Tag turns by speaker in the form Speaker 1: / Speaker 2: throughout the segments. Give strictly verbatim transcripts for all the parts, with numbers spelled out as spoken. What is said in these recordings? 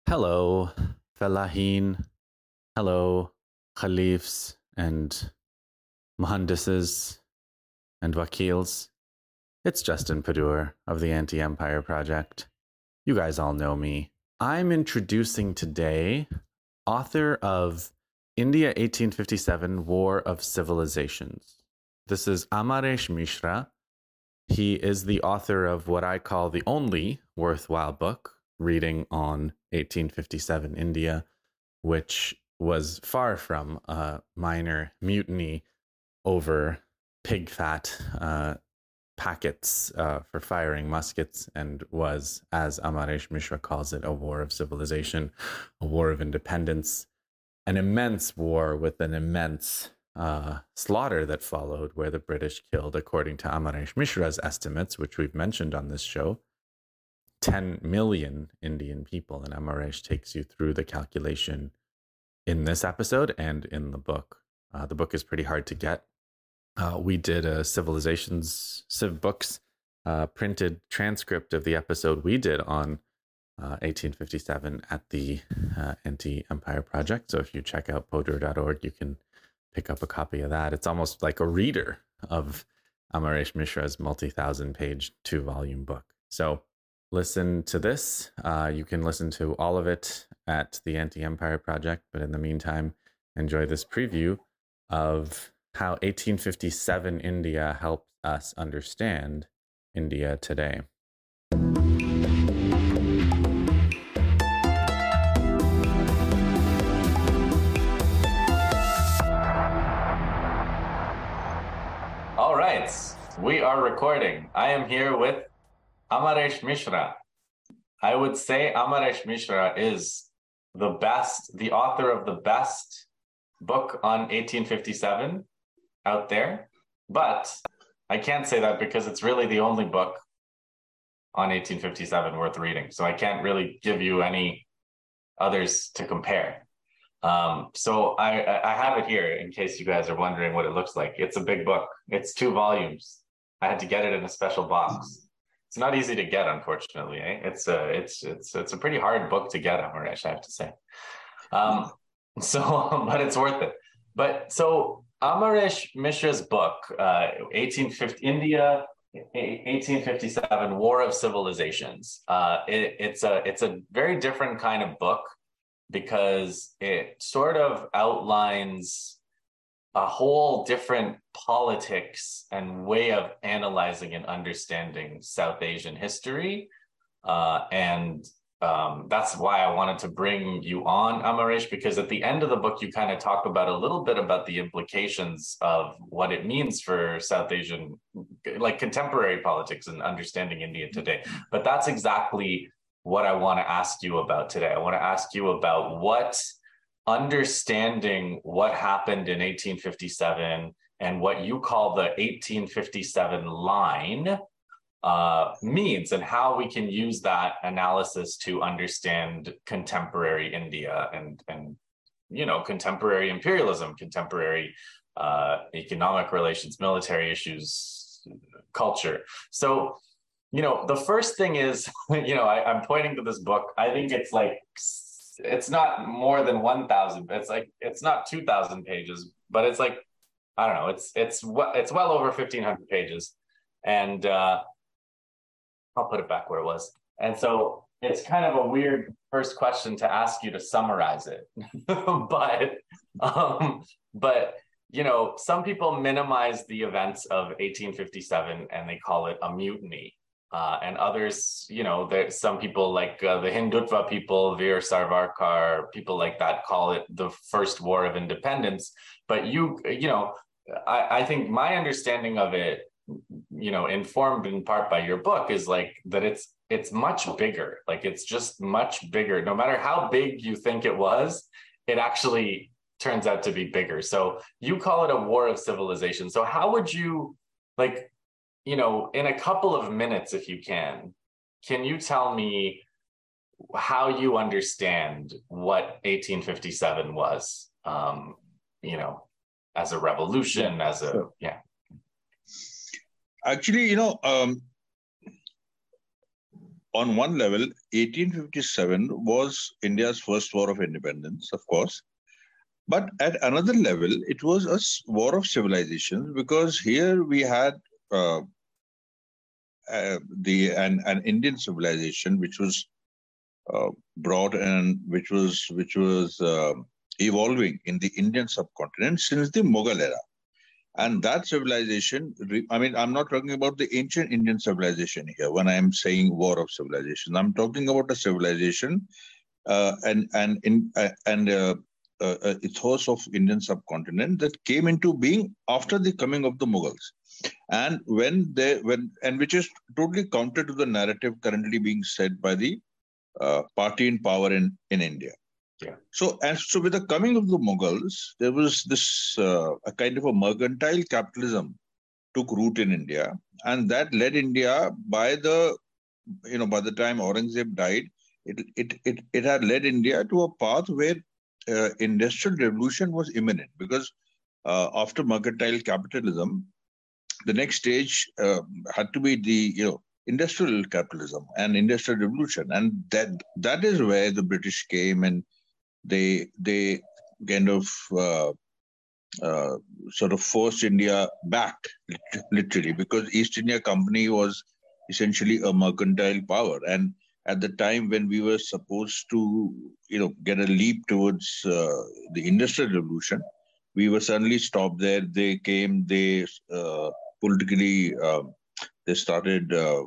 Speaker 1: Hello, Felahin. Hello, Khalifs and Muhandises and Wakils. It's Justin Padur of the Anti-Empire Project. You guys all know me. I'm introducing today author of India eighteen fifty-seven, War of Civilizations. This is Amaresh Mishra. He is the author of what I call the only worthwhile book reading on eighteen fifty-seven India, which was far from a minor mutiny over pig fat uh, packets uh, for firing muskets, and was, as Amaresh Mishra calls it, a war of civilization, a war of independence, an immense war with an immense uh, slaughter that followed, where the British killed, according to Amaresh Mishra's estimates, which we've mentioned on this show, ten million Indian people. And Amaresh takes you through the calculation in this episode and in the book. Uh, the book is pretty hard to get. Uh, we did a Civilizations, Civ Books, uh, printed transcript of the episode we did on uh, eighteen fifty-seven at the uh, Anti-Empire Project. So if you check out podur dot org, you can pick up a copy of that. It's almost like a reader of Amaresh Mishra's multi-thousand page two-volume book. So listen to this. Uh, you can listen to all of it at the Anti-Empire Project, but in the meantime, enjoy this preview of how eighteen fifty-seven India helped us understand India today. All right, we are recording. I am here with Amaresh Mishra. I would say Amaresh Mishra is the best, the author of the best book on eighteen fifty-seven out there, but I can't say that because it's really the only book on eighteen fifty-seven worth reading. So I can't really give you any others to compare. Um, so I, I have it here in case you guys are wondering what it looks like. It's a big book. It's two volumes. I had to get it in a special box. It's not easy to get, unfortunately. Eh? It's a it's it's it's a pretty hard book to get, Amaresh, I have to say. Um, so, but it's worth it. But so Amaresh Mishra's book, uh, eighteen fifty India, eighteen fifty-seven, War of Civilizations. Uh, it, it's a it's a very different kind of book because it sort of outlines a whole different politics and way of analyzing and understanding South Asian history. Uh, and um, that's why I wanted to bring you on, Amaresh, because at the end of the book, you kind of talk about a little bit about the implications of what it means for South Asian, like contemporary politics and understanding India today. But that's exactly what I want to ask you about today. I want to ask you about what understanding what happened in eighteen fifty-seven and what you call the eighteen fifty-seven line uh, means, and how we can use that analysis to understand contemporary India and, and you know, contemporary imperialism, contemporary uh, economic relations, military issues, culture. So, you know, the first thing is, you know, I, I'm pointing to this book. I think it's like, it's not more than one thousand. It's like, it's not two thousand pages, but it's like, I don't know. It's, it's, it's well over fifteen hundred pages. And uh, I'll put it back where it was. And so it's kind of a weird first question to ask you to summarize it. but, um, but, you know, some people minimize the events of eighteen fifty-seven and they call it a mutiny. Uh, and others, you know, there, some people like uh, the Hindutva people, Veer Savarkar, people like that call it the first war of independence. But you, you know, I, I think my understanding of it, you know, informed in part by your book, is like that it's it's much bigger. Like it's just much bigger. No matter how big you think it was, it actually turns out to be bigger. So you call it a war of civilization. So how would you, like, you know, in a couple of minutes, if you can, can you tell me how you understand what eighteen fifty-seven was, um, you know, as a revolution, as a,
Speaker 2: Sure.
Speaker 1: yeah.
Speaker 2: Actually, you know, um, on one level, eighteen fifty-seven was India's first war of independence, of course. But at another level, it was a war of civilizations, because here we had uh, uh, the an, an Indian civilization which was uh, brought and which was which was uh, evolving in the Indian subcontinent since the Mughal era. And that civilization, I mean, I'm not talking about the ancient Indian civilization here when I'm saying war of civilization. I'm talking about a civilization uh, and and in uh, and uh, uh, ethos of Indian subcontinent that came into being after the coming of the Mughals, and when they when and which is totally counter to the narrative currently being said by the uh, party in power in in India.
Speaker 1: Yeah.
Speaker 2: So, and so with the coming of the Mughals, there was this uh, a kind of a mercantile capitalism took root in India, and that led India by the, you know, by the time Aurangzeb died, it it it, it had led India to a path where uh, industrial revolution was imminent, because uh, after mercantile capitalism, the next stage uh, had to be the, you know, industrial capitalism and industrial revolution, and that that is where the British came and they they kind of uh, uh, sort of forced India back, literally, because East India Company was essentially a mercantile power, and at the time when we were supposed to, you know, get a leap towards uh, the industrial revolution, we were suddenly stopped there. They came, they uh, politically uh, they started uh,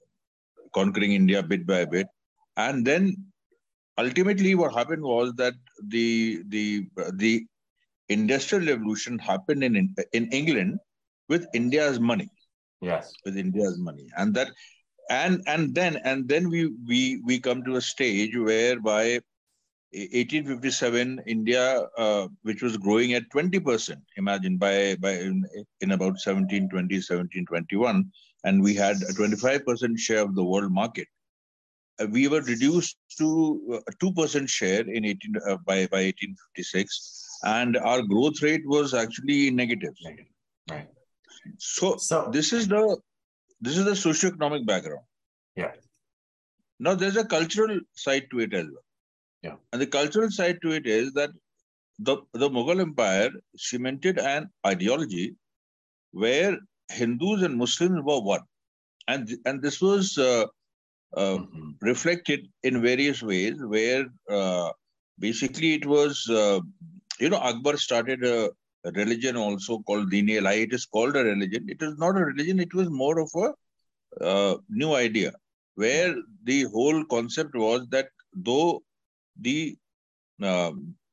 Speaker 2: conquering India bit by bit, and then ultimately what happened was that the the the industrial revolution happened in in England with India's money.
Speaker 1: Yes.
Speaker 2: With India's money, and that and and then and then we we we come to a stage whereby eighteen fifty-seven India, uh, which was growing at twenty percent, imagine by by in, in about seventeen twenty, seventeen twenty-one, and we had a twenty-five percent share of the world market. Uh, we were reduced to a two percent share in eighteen uh, by by eighteen fifty-six, and our growth rate was actually negative.
Speaker 1: Negative. Right.
Speaker 2: So,
Speaker 1: so
Speaker 2: this is the this is the socioeconomic background.
Speaker 1: Yeah.
Speaker 2: Now there's a cultural side to it as well.
Speaker 1: Yeah.
Speaker 2: And the cultural side to it is that the the Mughal Empire cemented an ideology where Hindus and Muslims were one, and and this was uh, uh, mm-hmm. reflected in various ways. Where uh, basically it was, uh, you know, Akbar started a, a religion also called Deen-e-Ilahi. It is called a religion. It was not a religion. It was more of a uh, new idea, where yeah. the whole concept was that though the uh,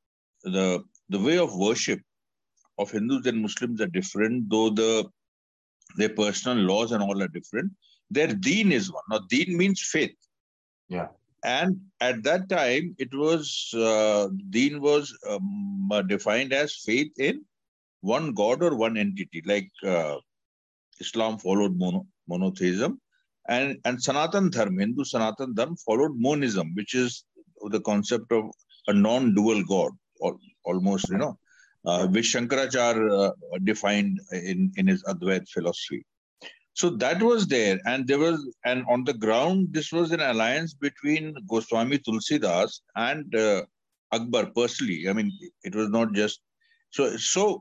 Speaker 2: the the way of worship of Hindus and Muslims are different, though the their personal laws and all are different, their deen is one. Now, deen means faith.
Speaker 1: Yeah.
Speaker 2: And at that time, it was uh, deen was um, defined as faith in one God or one entity. Like uh, Islam followed mono, monotheism, and and Sanatan Dharma, Hindu Sanatan Dharma followed monism, which is the concept of a non-dual God, or almost, you know, uh, which Shankaracharya uh, defined in, in his Advait philosophy. So that was there, and there was, and on the ground, this was an alliance between Goswami Tulsidas and uh, Akbar personally. I mean, it was not just so. So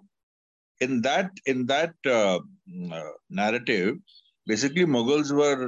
Speaker 2: in that in that uh, uh, narrative, basically Mughals were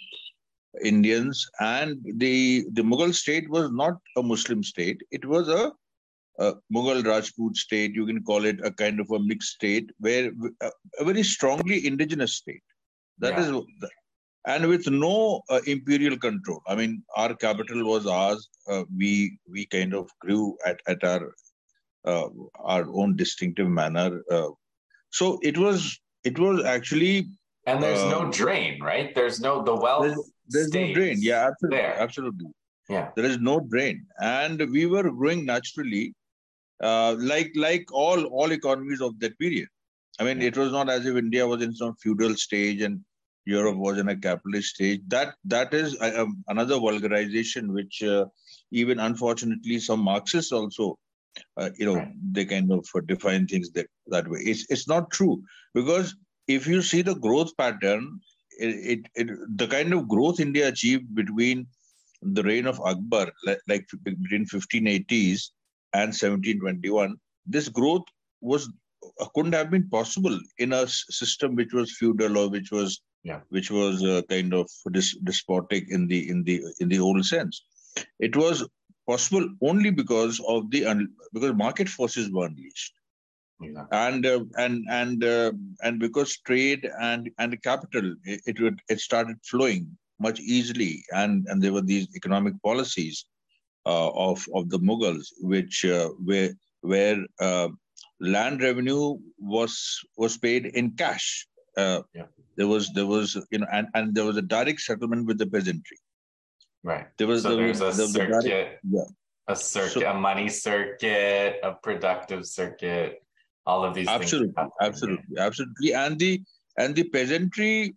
Speaker 2: Indians, and the the Mughal state was not a Muslim state. It was a, a Mughal Rajput state. You can call it a kind of a mixed state, where a, a very strongly indigenous state. That yeah. is, and with no uh, imperial control. I mean, our capital was ours. Uh, we we kind of grew at at our uh, our own distinctive manner. Uh, so it was it was actually.
Speaker 1: And there's uh, no drain, right? There's no the wealth.
Speaker 2: There's, there's no drain. Yeah, absolutely, there. absolutely.
Speaker 1: Yeah,
Speaker 2: there is no drain, and we were growing naturally, uh, like like all all economies of that period. I mean, yeah. it was not as if India was in some feudal stage and Europe was in a capitalist stage. That that is uh, um, another vulgarization, which uh, even unfortunately some Marxists also, uh, you know, right. they kind of define things that that way. It's it's not true, because if you see the growth pattern, it, it, it the kind of growth India achieved between the reign of Akbar, like, like between fifteen eighties and seventeen twenty-one, this growth was couldn't have been possible in a system which was feudal or which was
Speaker 1: yeah.
Speaker 2: which was uh, kind of dis- despotic in the in the in the old sense. It was possible only because of the un- because market forces were unleashed,
Speaker 1: yeah.
Speaker 2: and uh, and and uh, and because trade and and capital it it, would, it started flowing much easily, and and there were these economic policies uh, of of the Mughals, which uh, where where uh, land revenue was was paid in cash. Uh,
Speaker 1: yeah.
Speaker 2: There was there was you know and, and there was a direct settlement with the peasantry.
Speaker 1: Right.
Speaker 2: There was
Speaker 1: so
Speaker 2: there
Speaker 1: there's
Speaker 2: was,
Speaker 1: a
Speaker 2: there was
Speaker 1: circuit,
Speaker 2: direct, yeah.
Speaker 1: a circuit,
Speaker 2: So,
Speaker 1: a money circuit, a productive circuit. All of these
Speaker 2: absolutely,
Speaker 1: things.
Speaker 2: absolutely, absolutely, and the and the peasantry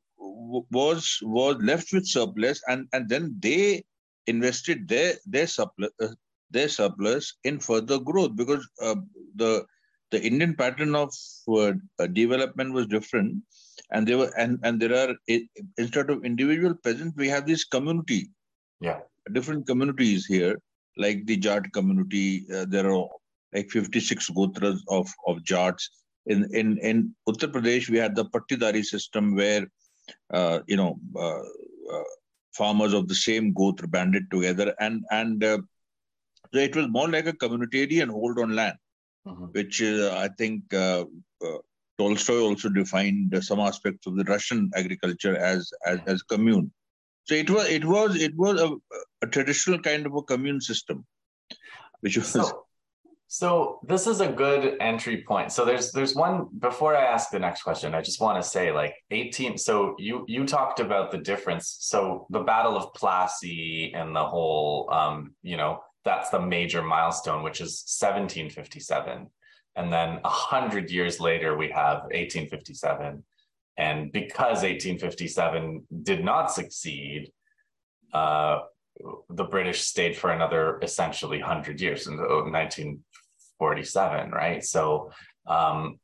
Speaker 2: was was left with surplus, and and then they invested their their surplus uh, their surplus in further growth, because uh, the the Indian pattern of uh, development was different, and there were and and there are, instead of individual peasants, we have this community,
Speaker 1: yeah,
Speaker 2: different communities here, like the Jat community. Uh, there are like fifty-six gotras of of Jats. In in in Uttar Pradesh, we had the Pattidari system, where uh, you know uh, uh, farmers of the same gotra banded together, and and uh, so it was more like a communitarian hold on land,
Speaker 1: mm-hmm.
Speaker 2: which uh, I think uh, uh, Tolstoy also defined some aspects of the Russian agriculture as as, as commune. So it was it was it was a, a traditional kind of a commune system, which was.
Speaker 1: So, so this is a good entry point. So there's there's one, before I ask the next question, I just want to say, like, eighteen. So you you talked about the difference. So the Battle of Plassey and the whole, um, you know, that's the major milestone, which is seventeen fifty-seven, and then a hundred years later we have eighteen fifty-seven. And because eighteen fifty-seven did not succeed, uh, the British stayed for another essentially one hundred years in nineteen forty-seven, right? So um,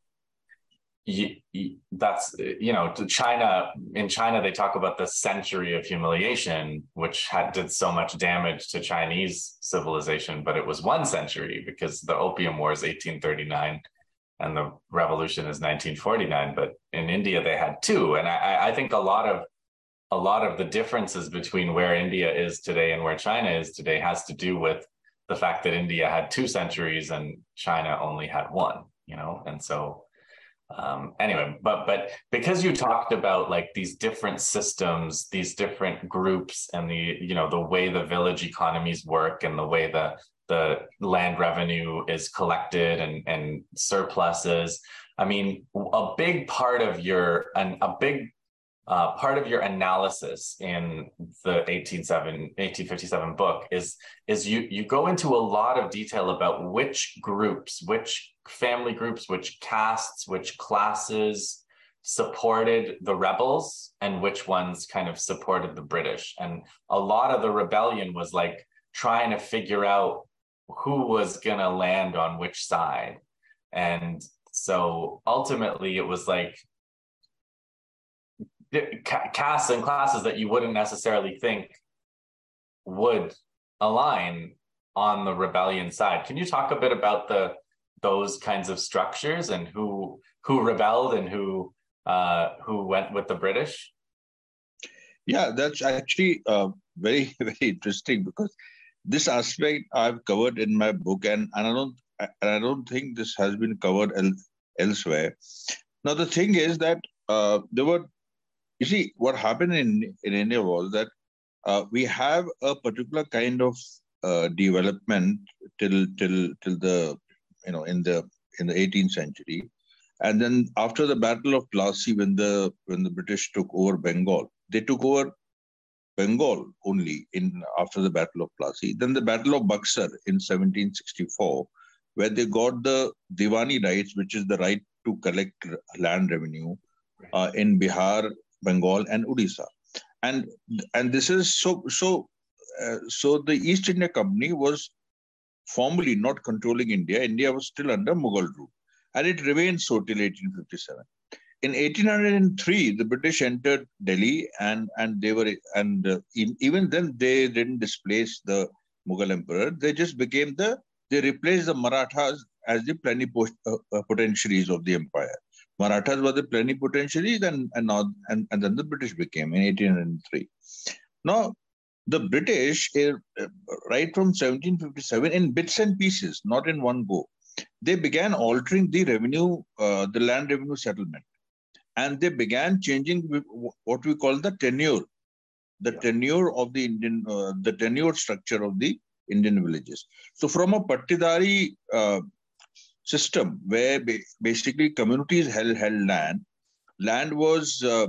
Speaker 1: you, you, that's, you know, to China, in China, they talk about the century of humiliation, which had did so much damage to Chinese civilization, but it was one century because the Opium War is eighteen thirty-nine. And the revolution is nineteen forty-nine, but in India they had two. And I, I think a lot of a lot of the differences between where India is today and where China is today has to do with the fact that India had two centuries and China only had one. You know, and so um, anyway, but but because you talked about like these different systems, these different groups, and the you know the way the village economies work and the way the the land revenue is collected and, and surpluses. I mean, a big part of your, an, a big uh, part of your analysis in the eighteen fifty-seven book is, is you, you go into a lot of detail about which groups, which family groups, which castes, which classes supported the rebels and which ones kind of supported the British. And a lot of the rebellion was like trying to figure out who was going to land on which side. And so ultimately it was like castes and classes that you wouldn't necessarily think would align on the rebellion side. Can you talk a bit about the those kinds of structures and who who rebelled and who uh, who went with the British?
Speaker 2: Yeah, that's actually uh, very very interesting, because this aspect I've covered in my book, and, and I don't and I don't think this has been covered el- elsewhere. Now the thing is that uh, there were, you see, what happened in in India was that uh, we have a particular kind of uh, development till till till the you know in the in the eighteenth century, and then after the Battle of Plassey, when the when the British took over Bengal, they took over Bengal only in after the Battle of Plassey. Then the Battle of Buxar in seventeen sixty-four, where they got the Diwani rights, which is the right to collect land revenue uh, in Bihar, Bengal, and Odisha. And and this is so so uh, so the East India Company was formally not controlling India. India was still under Mughal rule, and it remained so till eighteen fifty-seven. in eighteen oh three, the British entered Delhi, and and they were and uh, in, even then they didn't displace the Mughal emperor. They just became the they replaced the Marathas as the plenipotentiaries of the empire. Marathas were the plenipotentiaries, and and, now, and and then the British became in eighteen oh three. Now, the British, uh, right from seventeen fifty-seven, in bits and pieces, not in one go, they began altering the revenue, uh, the land revenue settlement. And they began changing what we call the tenure, the yeah. tenure of the Indian, uh, the tenure structure of the Indian villages. So from a Pattidari uh, system where ba- basically communities held, held land, land was uh,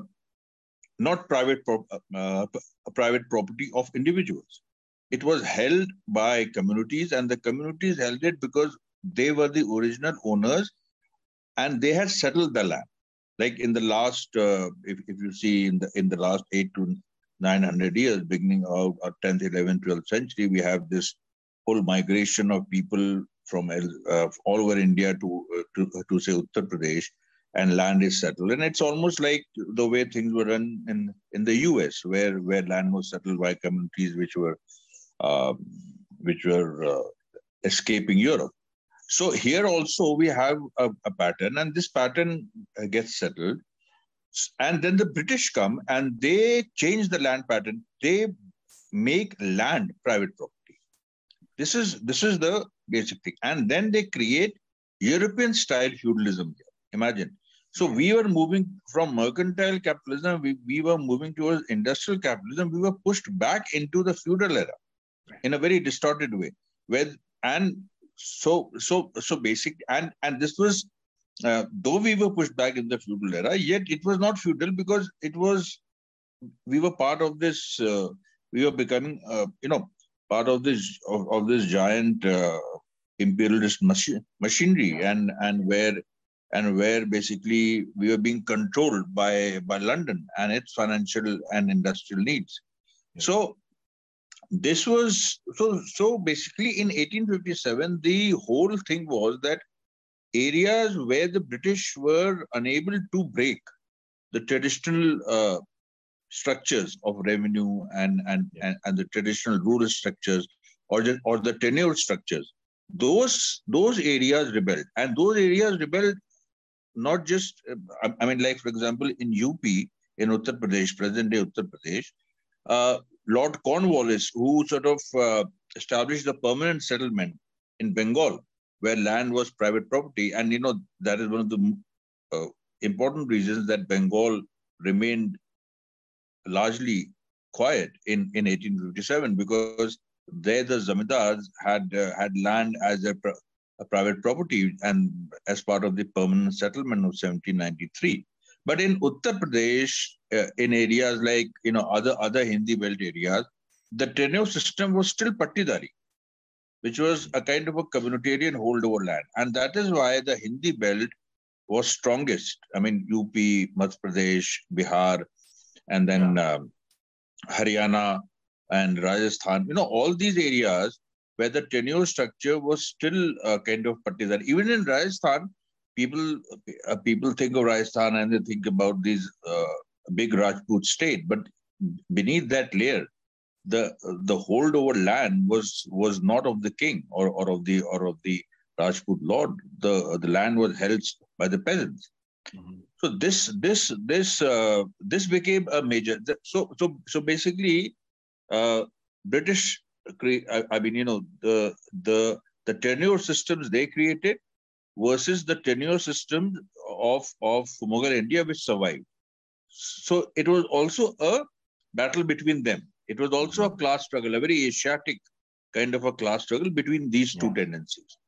Speaker 2: not private, pro- uh, private property of individuals. It was held by communities, and the communities held it because they were the original owners and they had settled the land. Like in the last, uh, if, if you see in the in the last eight to nine hundred years, beginning of our tenth, eleventh, twelfth century, we have this whole migration of people from uh, all over India to, uh, to to say Uttar Pradesh, and land is settled. And it's almost like the way things were done in in the U S, where where land was settled by communities which were uh, which were uh, escaping Europe. So here also we have a, a pattern, and this pattern gets settled. And then the British come and they change the land pattern. They make land private property. This is this is the basic thing. And then they create European style feudalism here. Imagine. So we were moving from mercantile capitalism, we, we were moving towards industrial capitalism. We were pushed back into the feudal era in a very distorted way. Where and So, so, so basic, and and this was, uh, though we were pushed back in the feudal era, yet it was not feudal because it was, we were part of this, uh, we were becoming, uh, you know, part of this of, of this giant uh, imperialist machi- machinery, and and where and where basically we were being controlled by by London and its financial and industrial needs. Yeah. So. This was so so basically in eighteen fifty-seven, the whole thing was that areas where the British were unable to break the traditional uh, structures of revenue and and, yeah. and and the traditional rural structures, or the, or the tenure structures, those those areas rebelled. And those areas rebelled not just, uh, I mean, like for example, in U P, in Uttar Pradesh, present day Uttar Pradesh, uh, Lord Cornwallis, who sort of uh, established a permanent settlement in Bengal, where land was private property. And, you know, that is one of the uh, important reasons that Bengal remained largely quiet in, in eighteen fifty-seven, because there the zamindars had uh, had land as a, a private property and as part of the permanent settlement of seventeen ninety-three. But in Uttar Pradesh, uh, in areas like, you know, other, other Hindi belt areas, the tenure system was still Pattidari, which was a kind of a communitarian holdover land. And that is why the Hindi belt was strongest. I mean, U P, Madhya Pradesh, Bihar, and then yeah. um, Haryana and Rajasthan, you know, all these areas where the tenure structure was still uh, kind of Pattidari. Even in Rajasthan, People uh, people think of Rajasthan and they think about these uh, big Rajput state, but beneath that layer, the the holdover land was was not of the king or, or of the or of the Rajput lord. The the land was held by the peasants. Mm-hmm. So this this this uh, this became a major. So so so basically, uh, British. I, I mean, you know, the the the tenure systems they created versus the tenure system of, of Mughal India, which survived. So it was also a battle between them. It was also a class struggle, a very Asiatic kind of a class struggle between these yeah. two tendencies.